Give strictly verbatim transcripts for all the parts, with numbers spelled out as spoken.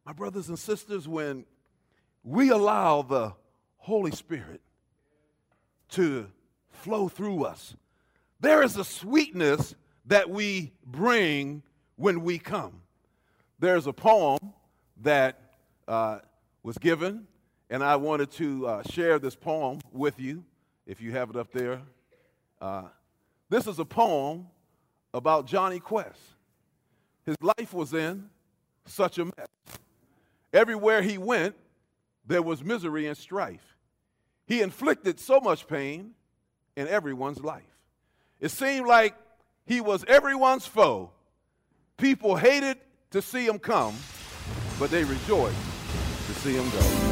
My brothers and sisters, when we allow the Holy Spirit to flow through us, there is a sweetness that we bring when we come. There's a poem that uh, was given, and I wanted to uh, share this poem with you, if you have it up there. Uh, this is a poem about Johnny Quest. His life was in such a mess. Everywhere he went, there was misery and strife. He inflicted so much pain in everyone's life. It seemed like he was everyone's foe. People hated to see him come, but they rejoiced to see him go.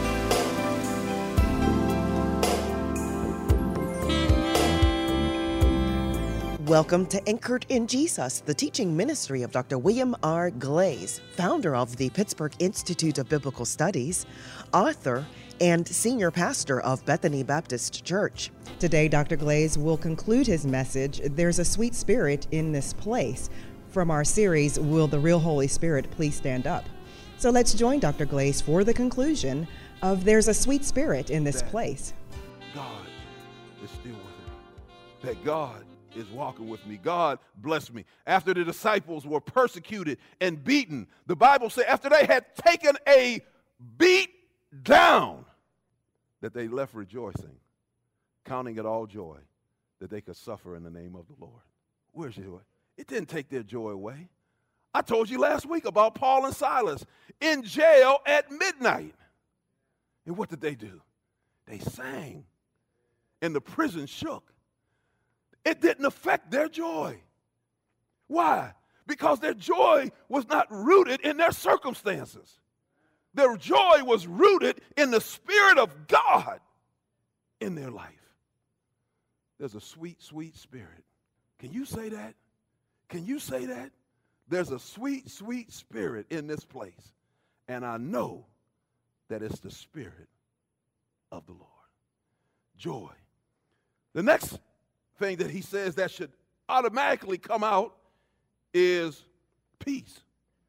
Welcome to Anchored in Jesus, the teaching ministry of Doctor William R. Glaze, founder of the Pittsburgh Institute of Biblical Studies, author, and senior pastor of Bethany Baptist Church. Today, Doctor Glaze will conclude his message, There's a Sweet Spirit in This Place, from our series, Will the Real Holy Spirit Please Stand Up? So let's join Doctor Glaze for the conclusion of There's a Sweet Spirit in This that Place. God is still with me. That God is walking with me. God bless me. After the disciples were persecuted and beaten, the Bible said after they had taken a beat down, that they left rejoicing, counting it all joy that they could suffer in the name of the Lord. Where's your joy? It didn't take their joy away. I told you last week about Paul and Silas in jail at midnight. And what did they do? They sang, and the prison shook. It didn't affect their joy. Why? Because their joy was not rooted in their circumstances. Their joy was rooted in the Spirit of God in their life. There's a sweet, sweet spirit. Can you say that? Can you say that? There's a sweet, sweet spirit in this place. And I know that it's the Spirit of the Lord. Joy. The next thing that he says that should automatically come out is peace.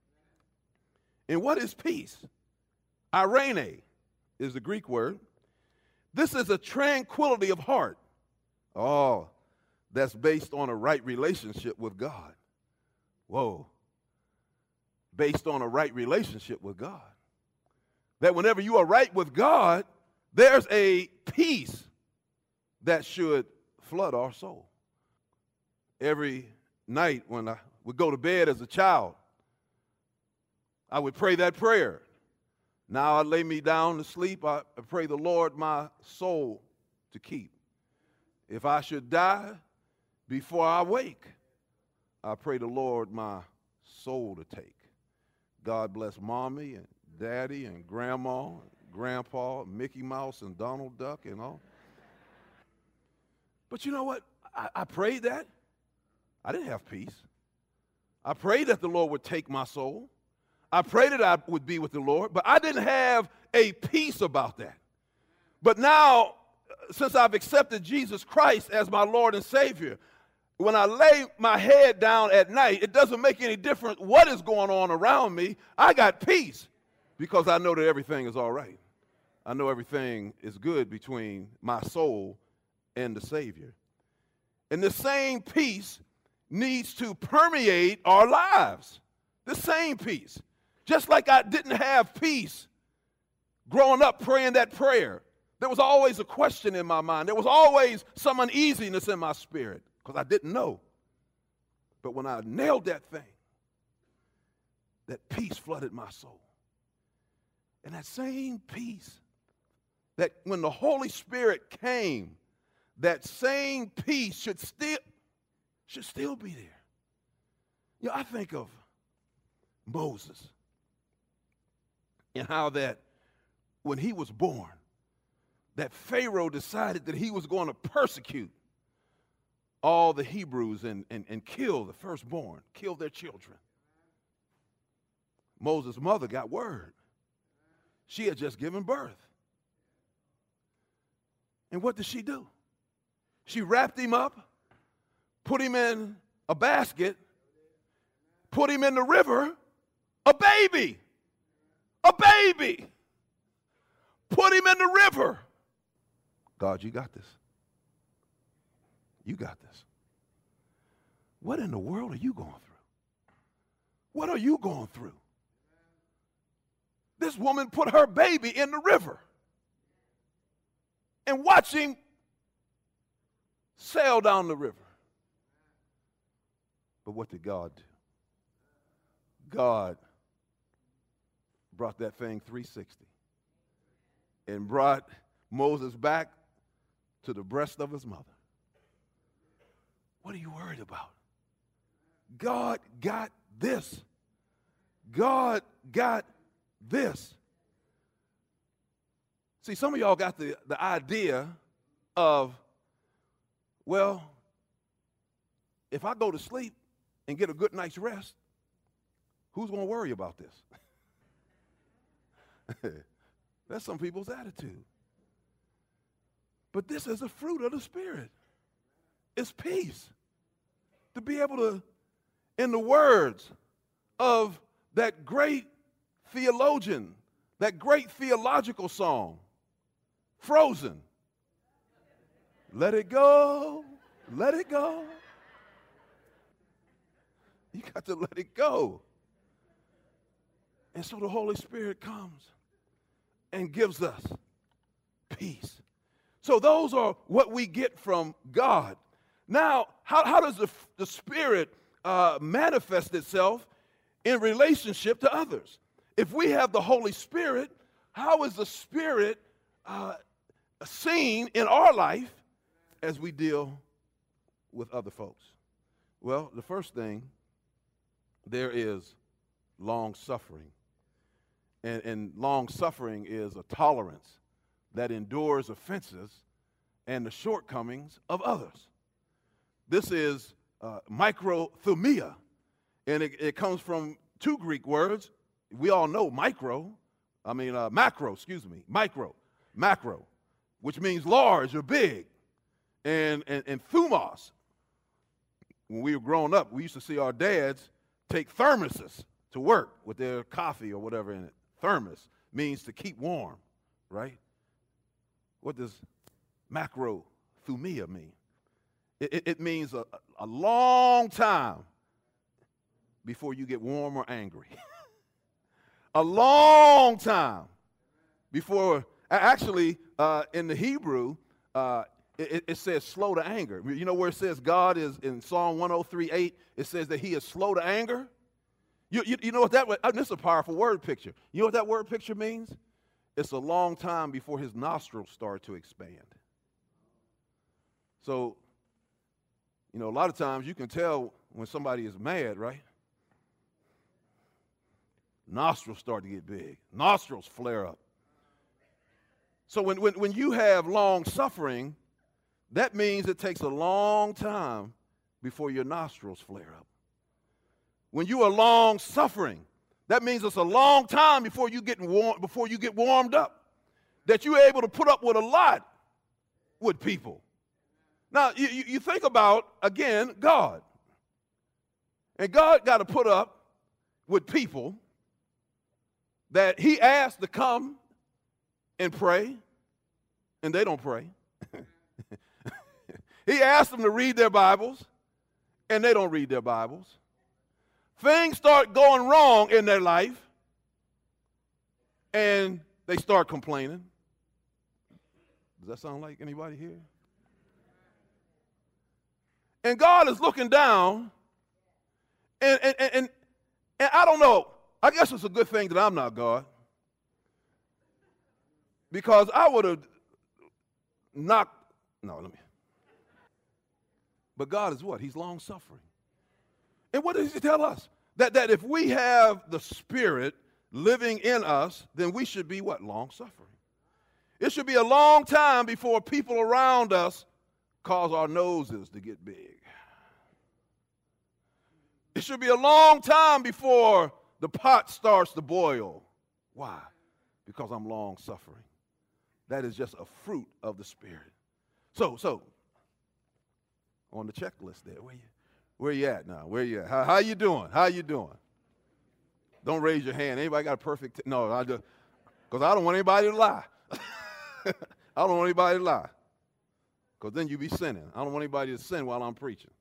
And what is peace? Irene is the Greek word. This is a tranquility of heart. Oh, that's based on a right relationship with God. Whoa. Based on a right relationship with God. That whenever you are right with God, there's a peace that should flood our soul. Every night when I would go to bed as a child, I would pray that prayer. Now I lay me down to sleep, I pray the Lord my soul to keep. If I should die before I wake, I pray the Lord my soul to take. God bless Mommy and Daddy and Grandma, and Grandpa, Mickey Mouse and Donald Duck and all. But you know what? I, I prayed that. I didn't have peace. I prayed that the Lord would take my soul. I prayed that I would be with the Lord, but I didn't have a peace about that. But now, since I've accepted Jesus Christ as my Lord and Savior, when I lay my head down at night, it doesn't make any difference what is going on around me. I got peace because I know that everything is all right. I know everything is good between my soul and the Savior. And the same peace needs to permeate our lives. The same peace. Just like I didn't have peace growing up praying that prayer. There was always a question in my mind. There was always some uneasiness in my spirit because I didn't know. But when I nailed that thing, that peace flooded my soul. And that same peace, that when the Holy Spirit came, that same peace should still, should still be there. You know, I think of Moses and how that when he was born, that Pharaoh decided that he was going to persecute all the Hebrews and, and, and kill the firstborn, kill their children. Moses' mother got word. She had just given birth. And what did she do? She wrapped him up, put him in a basket, put him in the river, a baby. a baby, put him in the river. God, you got this. You got this. What in the world are you going through? What are you going through? This woman put her baby in the river and watch him sail down the river. But what did God do? God brought that thing three sixty and brought Moses back to the breast of his mother. What are you worried about? God got this. God got this. See, some of y'all got the, the idea of, well, if I go to sleep and get a good night's rest, who's going to worry about this? That's some people's attitude. But this is a fruit of the Spirit. It's peace. To be able to, in the words of that great theologian, that great theological song, Frozen, let it go, let it go. You got to let it go. And so the Holy Spirit comes and gives us peace. So those are what we get from God. Now, how, how does the, the Spirit uh, manifest itself in relationship to others? If we have the Holy Spirit, how is the Spirit uh, seen in our life as we deal with other folks? Well, the first thing, there is long suffering. And, and long suffering is a tolerance that endures offenses and the shortcomings of others. This is uh, microthumia, and it, it comes from two Greek words. We all know micro, I mean uh, macro, excuse me, micro, macro, which means large or big, and, and, and thumos. When we were growing up, we used to see our dads take thermoses to work with their coffee or whatever in it. Thermos means to keep warm, right? What does macrothumia mean? It, it, it means a, a long time before you get warm or angry. A long time before, actually, uh, in the Hebrew, uh, it, it says slow to anger. You know where it says God is in Psalm one oh three eight, it says that he is slow to anger? You, you, you know what that, this is a powerful word picture. You know what that word picture means? It's a long time before his nostrils start to expand. So, you know, a lot of times you can tell when somebody is mad, right? Nostrils start to get big. Nostrils flare up. So when, when, when you have long suffering, that means it takes a long time before your nostrils flare up. When you are long suffering, that means it's a long time before you get warm, before you get warmed up, that you're able to put up with a lot with people. Now, you, you think about, again, God. And God got to put up with people that he asked to come and pray, and they don't pray. He asked them to read their Bibles, and they don't read their Bibles. Things start going wrong in their life, and they start complaining. Does that sound like anybody here? And God is looking down, and, and, and, and I don't know, I guess it's a good thing that I'm not God, because I would have knocked, no, let me. But God is what? He's long-suffering. And what does he tell us? That, that if we have the Spirit living in us, then we should be what? Long-suffering. It should be a long time before people around us cause our noses to get big. It should be a long time before the pot starts to boil. Why? Because I'm long-suffering. That is just a fruit of the Spirit. So, so, on the checklist there, where you, where you at now? Where you at? How, how you doing? How you doing? Don't raise your hand. Anybody got a perfect? T- no, I just because I don't want anybody to lie. I don't want anybody to lie, because then you be sinning. I don't want anybody to sin while I'm preaching.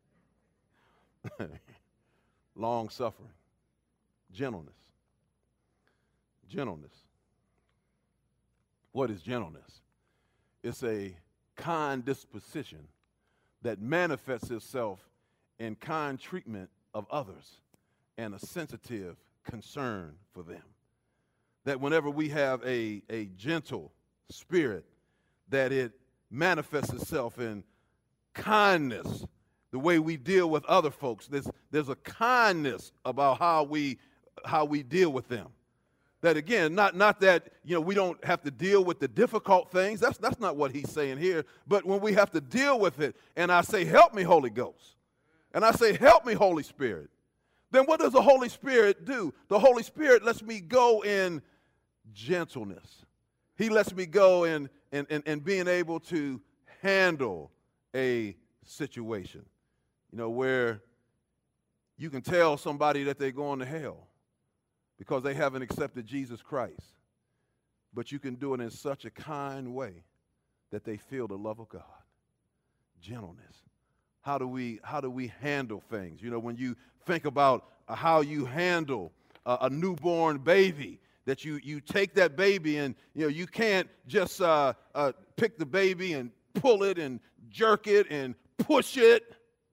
Long suffering, gentleness, gentleness. What is gentleness? It's a kind disposition that manifests itself in kind treatment of others and a sensitive concern for them. That whenever we have a, a gentle spirit, that it manifests itself in kindness, the way we deal with other folks. There's, there's a kindness about how we, how we deal with them. That again, not, not that, you know, we don't have to deal with the difficult things. That's, that's not what he's saying here. But when we have to deal with it, and I say, help me, Holy Ghost, and I say, help me, Holy Spirit, then what does the Holy Spirit do? The Holy Spirit lets me go in gentleness. He lets me go in, in, in, in being able to handle a situation, you know, where you can tell somebody that they're going to hell because they haven't accepted Jesus Christ. But you can do it in such a kind way that they feel the love of God. Gentleness. How do we, how do we handle things? You know, when you think about uh, how you handle uh, a newborn baby, that you, you take that baby and, you know, you can't just uh, uh, pick the baby and pull it and jerk it and push it.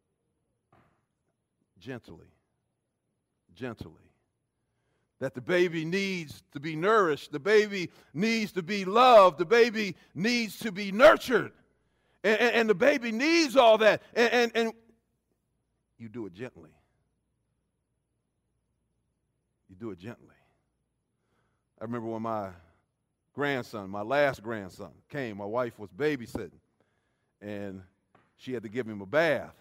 Gently. Gently. That the baby needs to be nourished. The baby needs to be loved. The baby needs to be nurtured. And, and, and the baby needs all that. And, and, and you do it gently. You do it gently. I remember when my grandson, my last grandson, came. My wife was babysitting. And she had to give him a bath.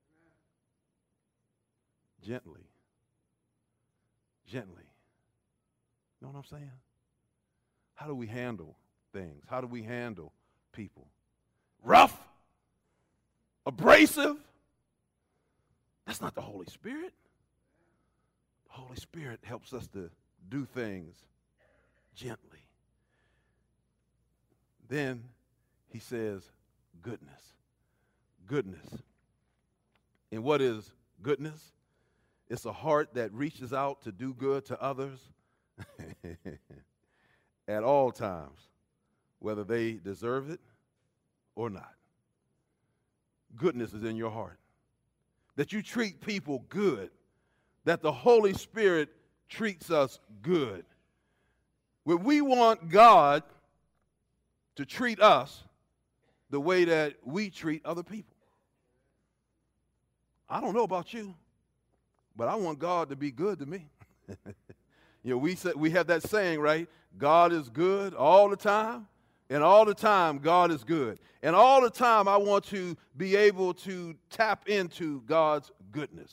Gently. Gently. You know what I'm saying? How do we handle things? How do we handle people? Rough? Abrasive? That's not the Holy Spirit. The Holy Spirit helps us to do things gently. Then he says, goodness. Goodness. And what is goodness? It's a heart that reaches out to do good to others at all times, whether they deserve it or not. Goodness is in your heart. That you treat people good. That the Holy Spirit treats us good. When we want God to treat us the way that we treat other people. I don't know about you, but I want God to be good to me. You know, we say, we have that saying, right? God is good all the time, and all the time God is good. And all the time I want to be able to tap into God's goodness.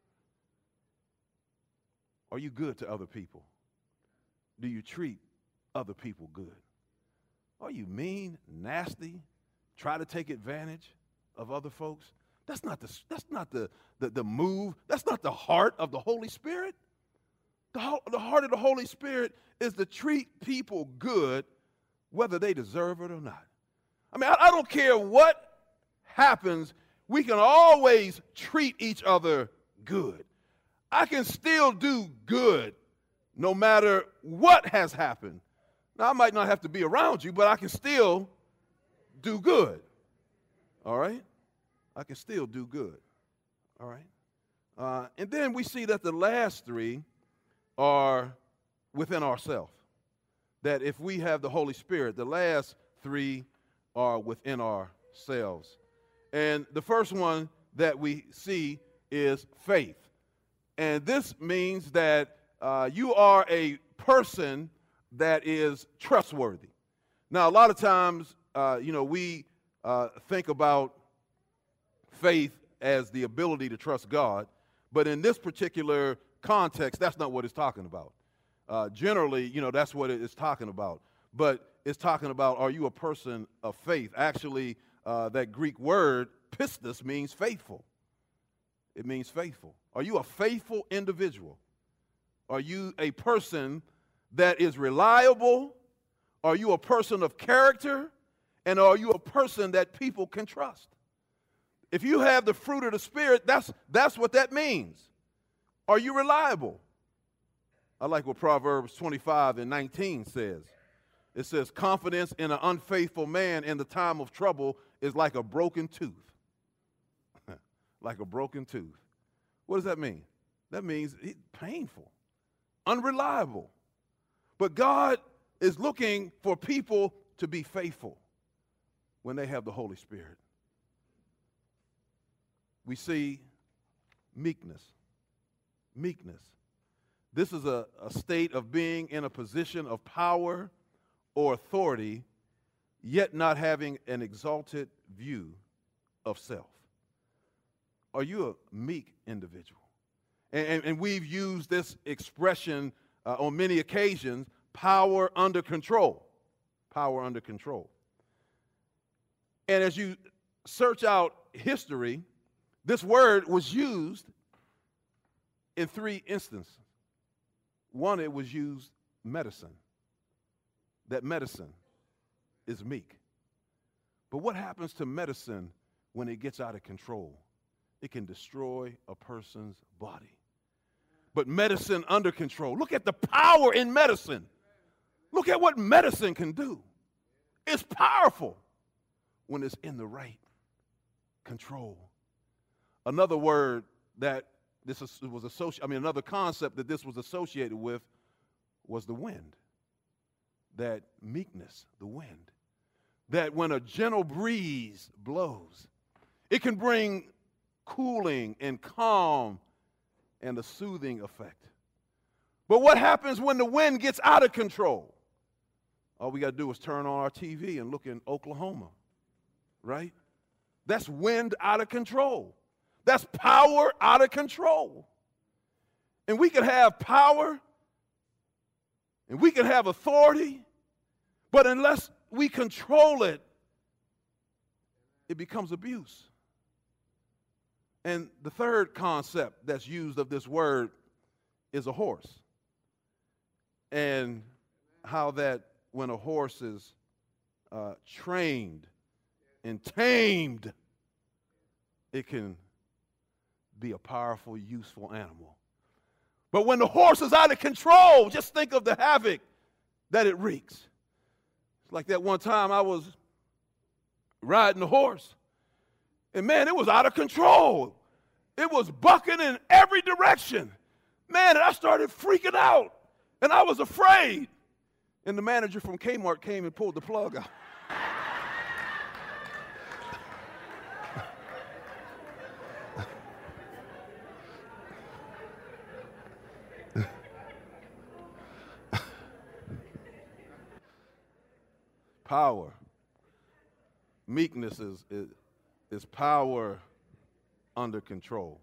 Are you good to other people? Do you treat other people good? Are you mean, nasty, try to take advantage of other folks? That's not the, that's not the, the, the move. That's not the heart of the Holy Spirit. The, the heart of the Holy Spirit is to treat people good whether they deserve it or not. I mean, I, I don't care what happens. We can always treat each other good. I can still do good no matter what has happened. Now, I might not have to be around you, but I can still do good. All right? I can still do good. All right? Uh, and then we see that the last three are within ourselves. That if we have the Holy Spirit, the last three are within ourselves. And the first one that we see is faith. And this means that uh, you are a person that is trustworthy. Now, a lot of times, uh, you know, we uh, think about faith as the ability to trust God, but in this particular context, that's not what it's talking about. Uh, generally, you know, that's what it's talking about. But it's talking about, are you a person of faith? Actually, uh, that Greek word, pistis, means faithful. It means faithful. Are you a faithful individual? Are you a person that is reliable? Are you a person of character? And are you a person that people can trust? If you have the fruit of the Spirit, that's, that's what that means. Are you reliable? I like what Proverbs twenty-five and nineteen says. It says, confidence in an unfaithful man in the time of trouble is like a broken tooth. Like a broken tooth. What does that mean? That means it's painful, unreliable. But God is looking for people to be faithful when they have the Holy Spirit. We see meekness. Meekness. This is a, a state of being in a position of power or authority, yet not having an exalted view of self. Are you a meek individual? And, and, and we've used this expression uh, on many occasions, power under control. Power under control. And as you search out history, this word was used in three instances. One, it was used medicine. That medicine is meek. But what happens to medicine when it gets out of control? It can destroy a person's body. But medicine under control, look at the power in medicine. Look at what medicine can do. It's powerful when it's in the right control. Another word that this was associated, I mean, another concept that this was associated with was the wind. That meekness, the wind. That when a gentle breeze blows, it can bring cooling and calm and a soothing effect. But what happens when the wind gets out of control? All we got to do is turn on our T V and look in Oklahoma, right? That's wind out of control. That's power out of control. And we can have power and we can have authority, but unless we control it, it becomes abuse. And the third concept that's used of this word is a horse. And how that when a horse is uh, trained and tamed, it can be a powerful, useful animal. But when the horse is out of control, just think of the havoc that it wreaks. It's like that one time I was riding a horse, and man, it was out of control. It was bucking in every direction. Man, and I started freaking out, and I was afraid. And the manager from Kmart came and pulled the plug out. Power. Meekness is, is, is power under control.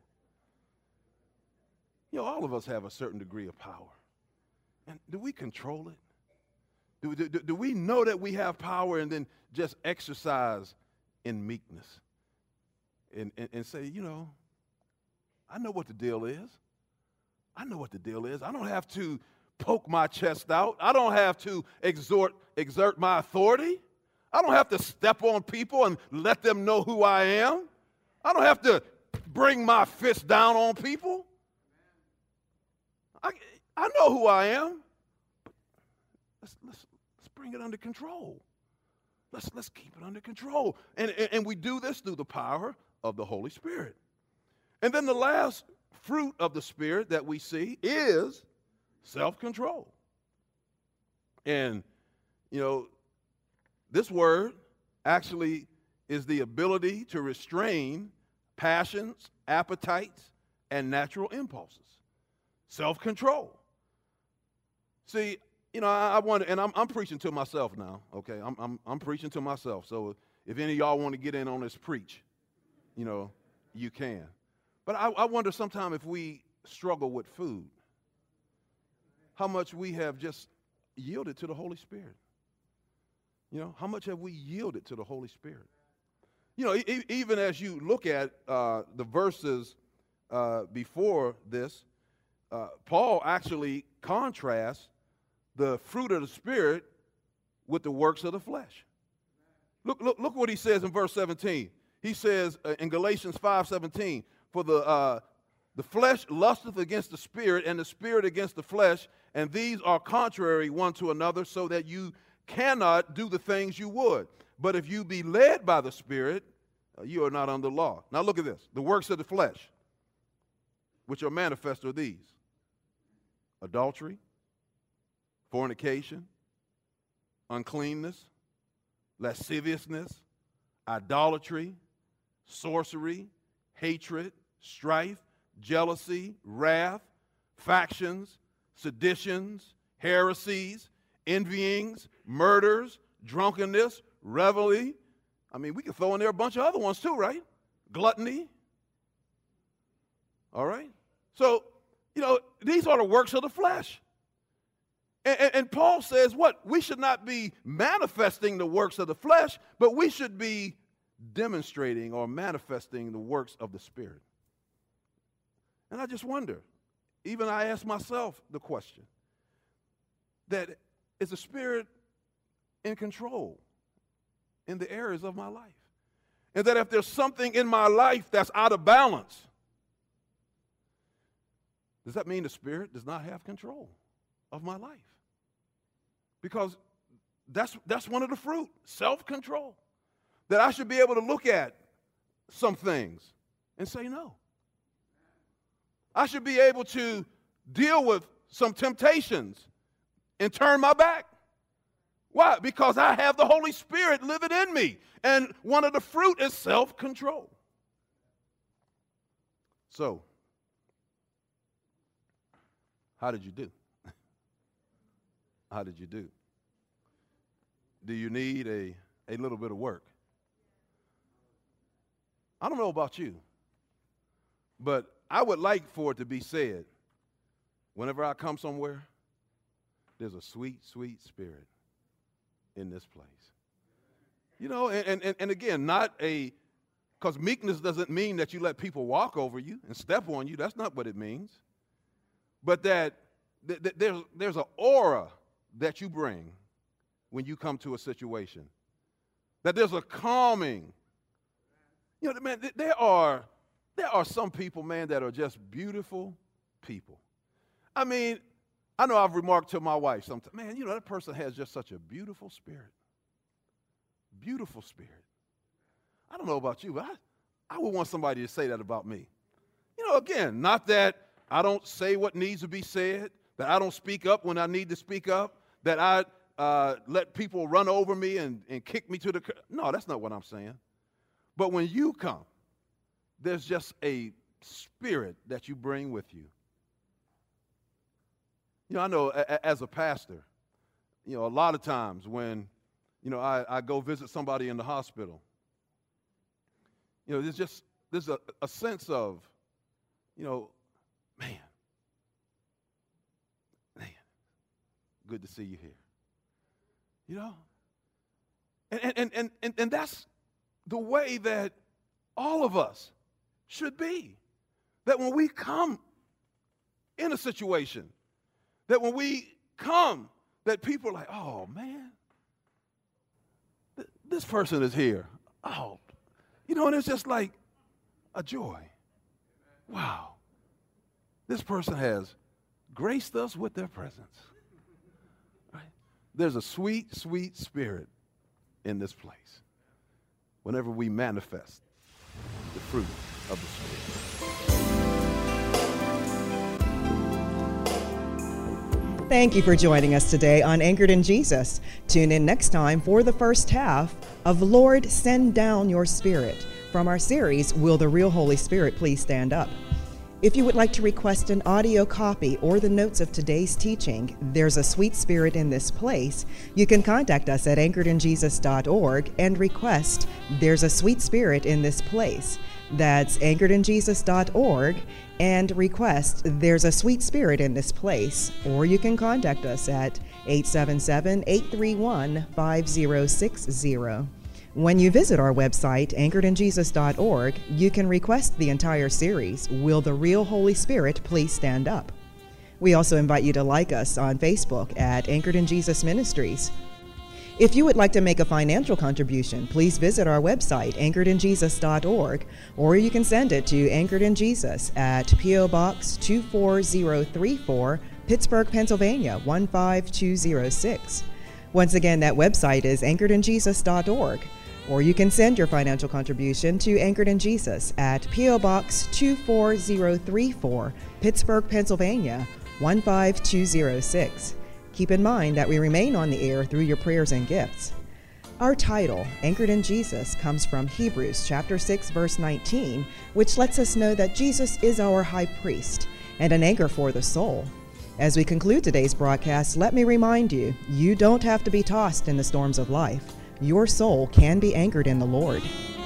You know, all of us have a certain degree of power. And do we control it? Do, do, do we know that we have power and then just exercise in meekness? And, and, and say, you know, I know what the deal is. I know what the deal is. I don't have to poke my chest out. I don't have to exhort, exert my authority. I don't have to step on people and let them know who I am. I don't have to bring my fist down on people. I, I know who I am. But let's, let's, let's bring it under control. Let's, let's keep it under control. And, and, and we do this through the power of the Holy Spirit. And then the last fruit of the Spirit that we see is self-control. And, you know, this word actually is the ability to restrain passions, appetites, and natural impulses. Self-control. See, you know, I, I wonder, and I'm, I'm preaching to myself now, okay? I'm, I'm, I'm preaching to myself. So if any of y'all want to get in on this preach, you know, you can. But I, I wonder sometime if we struggle with food, how much we have just yielded to the Holy Spirit. You know, how much have we yielded to the Holy Spirit? You know, e- even as you look at uh, the verses uh, before this, uh, Paul actually contrasts the fruit of the Spirit with the works of the flesh. Look, look, look what he says in verse seventeen. He says uh, in Galatians five seventeen, for the, uh, the flesh lusteth against the Spirit, and the Spirit against the flesh, and these are contrary one to another, so that you cannot do the things you would. But if you be led by the Spirit, uh, you are not under law. Now look at this. The works of the flesh, which are manifest, are these: adultery, fornication, uncleanness, lasciviousness, idolatry, sorcery, hatred, strife, jealousy, wrath, factions, seditions, heresies, envyings, murders, drunkenness, revelry. I mean, we could throw in there a bunch of other ones too, right? Gluttony. All right? So, you know, these are the works of the flesh. And, and, and Paul says what? We should not be manifesting the works of the flesh, but we should be demonstrating or manifesting the works of the Spirit. And I just wonder, even I ask myself the question, that is the Spirit in control in the areas of my life? And that if there's something in my life that's out of balance, does that mean the Spirit does not have control of my life? Because that's, that's one of the fruit, self-control. That I should be able to look at some things and say no. I should be able to deal with some temptations and turn my back. Why? Because I have the Holy Spirit living in me. And one of the fruit is self-control. So, how did you do? How did you do? Do you need a, a little bit of work? I don't know about you, but I would like for it to be said, whenever I come somewhere, there's a sweet, sweet Spirit in this place. You know, and, and, and again, not a, because meekness doesn't mean that you let people walk over you and step on you. That's not what it means. But that, that, that there's, there's an aura that you bring when you come to a situation. That there's a calming. You know, man, there are, there are some people, man, that are just beautiful people. I mean, I know I've remarked to my wife sometimes, man, you know, that person has just such a beautiful spirit. Beautiful spirit. I don't know about you, but I, I would want somebody to say that about me. You know, again, not that I don't say what needs to be said, that I don't speak up when I need to speak up, that I uh, let people run over me and, and kick me to the curb. No, that's not what I'm saying. But when you come, there's just a spirit that you bring with you. You know, I know a, as a pastor, you know, a lot of times when, you know, I, I go visit somebody in the hospital, you know, there's just, there's a, a sense of, you know, man, man, good to see you here. You know? And, and, and, and, and that's the way that all of us should be. That when we come in a situation, that when we come, that people are like, oh, man, th- this person is here. Oh, you know, and it's just like a joy. Wow. This person has graced us with their presence. Right? There's a sweet, sweet spirit in this place whenever we manifest the fruit of the Spirit. Thank you for joining us today on Anchored in Jesus. Tune in next time for the first half of Lord, Send Down Your Spirit from our series, Will the Real Holy Spirit Please Stand Up? If you would like to request an audio copy or the notes of today's teaching, There's a Sweet Spirit in This Place, you can contact us at anchored in jesus dot org and request There's a Sweet Spirit in This Place. That's anchored in jesus dot org and request There's a Sweet Spirit in This Place. Or you can contact us at eight seven seven, eight three one, five zero six zero. When you visit our website, anchored in jesus dot org, you can request the entire series, Will the Real Holy Spirit Please Stand Up? We also invite you to like us on Facebook at Anchored in Jesus Ministries. If you would like to make a financial contribution, please visit our website, anchored in jesus dot org, or you can send it to Anchored in Jesus at P O Box two four zero three four, Pittsburgh, Pennsylvania one five two zero six. Once again, that website is anchored in jesus dot org, or you can send your financial contribution to Anchored in Jesus at P O Box two four zero three four, Pittsburgh, Pennsylvania one five two zero six. Keep in mind that we remain on the air through your prayers and gifts. Our title, Anchored in Jesus, comes from Hebrews chapter six, verse nineteen, which lets us know that Jesus is our high priest and an anchor for the soul. As we conclude today's broadcast, let me remind you, you don't have to be tossed in the storms of life. Your soul can be anchored in the Lord.